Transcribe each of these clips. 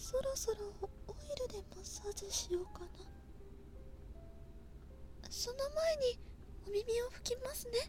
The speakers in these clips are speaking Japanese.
そろそろオイルでマッサージしようかな。その前にお耳を拭きますね。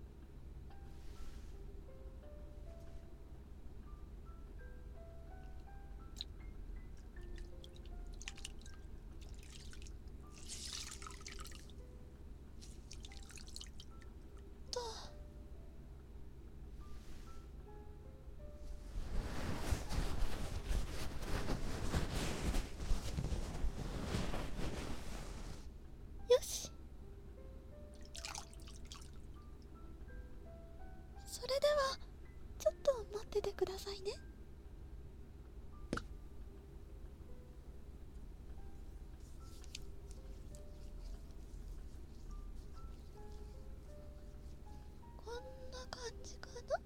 とよし。それではちょっと待っててくださいね。こんな感じかな。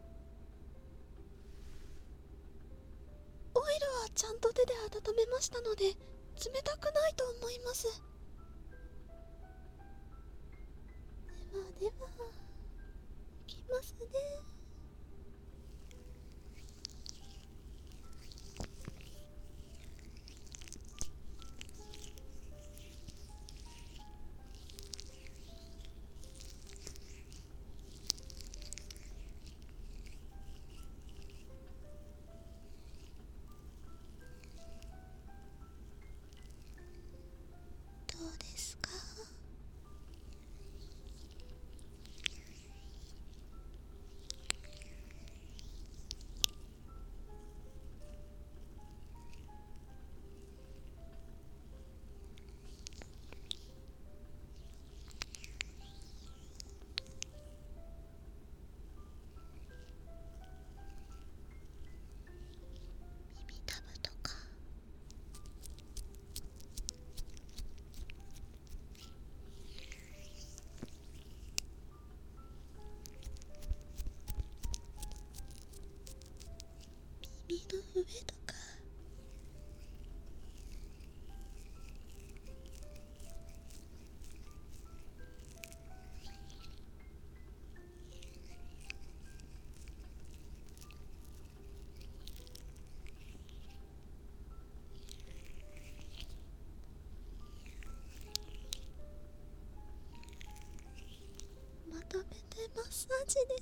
オイルはちゃんと手で温めましたので冷たくないと思います。ではではいきますね。どうですか？耳たぶとか耳の上とかまとめてマッサージです。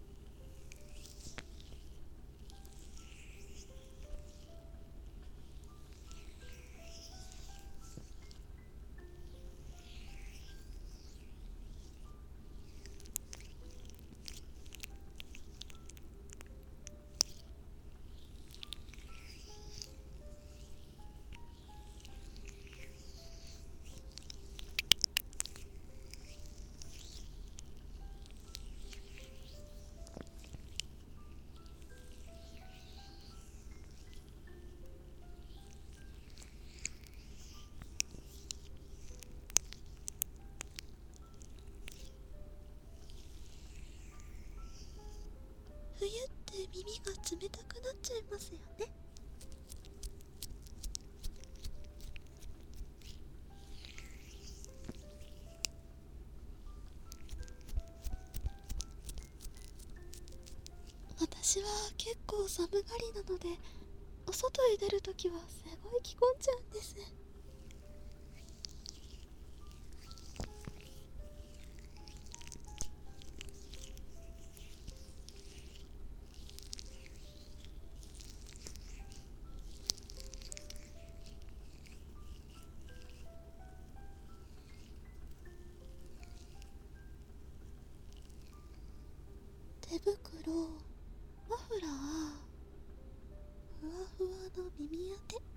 冬って耳が冷たくなっちゃいますよね。私は結構寒がりなのでお外へ出るときはすごい着込んじゃうんです。手袋、マフラー、ふわふわの耳当て。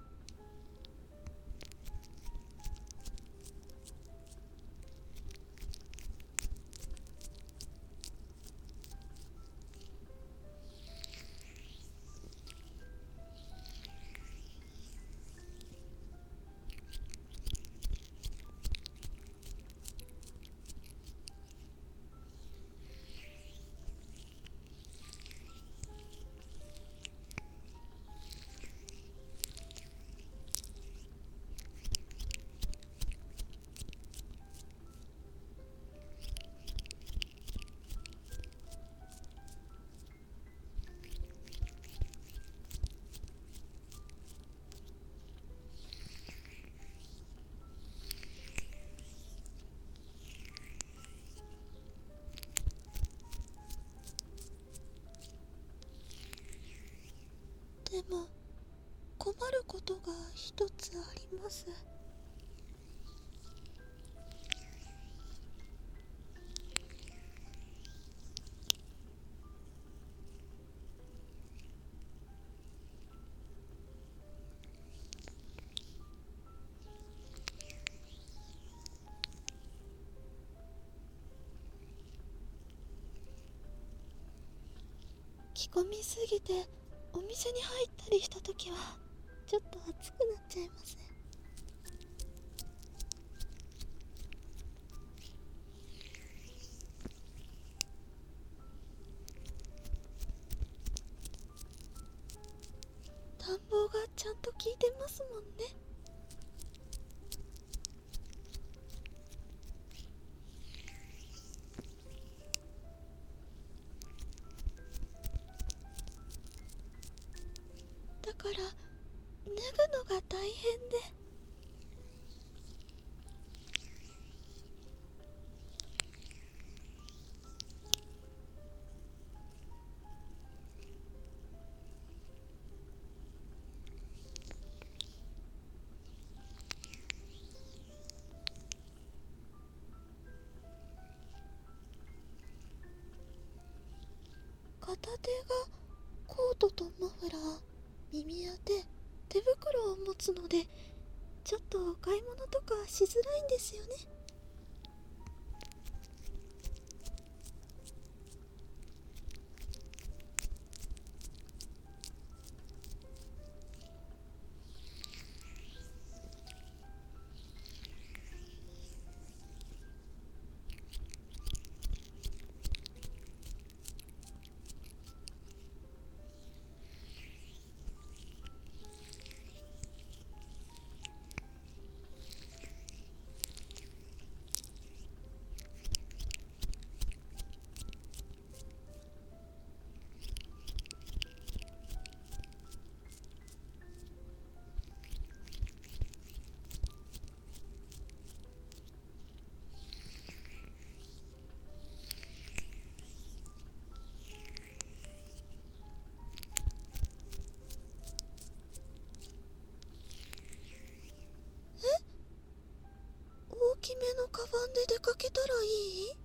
も困ることが一つあります。着込みすぎてお店に入ったりした時はちょっと暑くなっちゃいます。暖房がちゃんと効いてますもんね。だから脱ぐのが大変で。片手がコートとマフラー、耳当て、手袋を持つのでちょっとお買い物とかしづらいんですよね。大きめのカバンで出かけたらいい？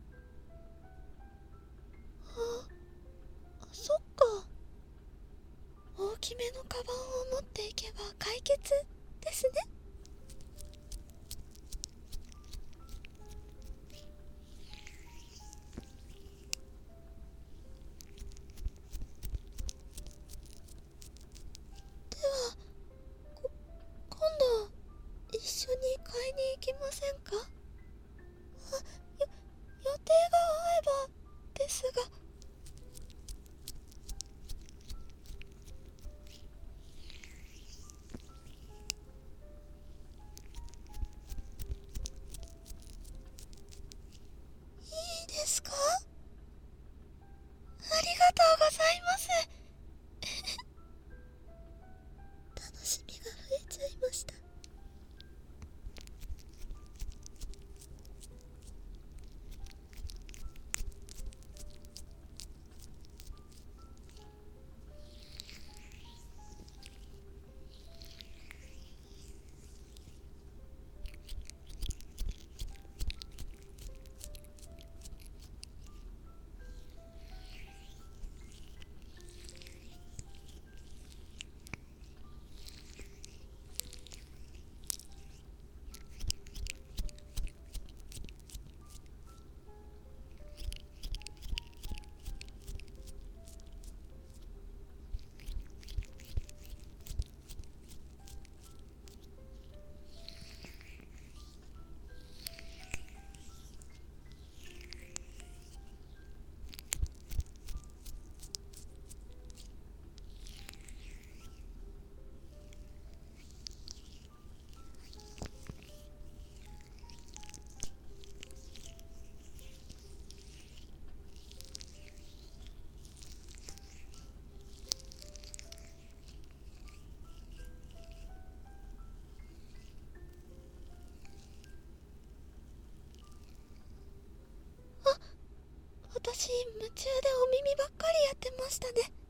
そっか。大きめのカバンを持っていけば解決ですね。では今度一緒に買いに行きませんか？予定が合えばですが。いいですか？ありがとうございます。楽しみが増えちゃいました。私夢中でお耳ばっかりやってましたね。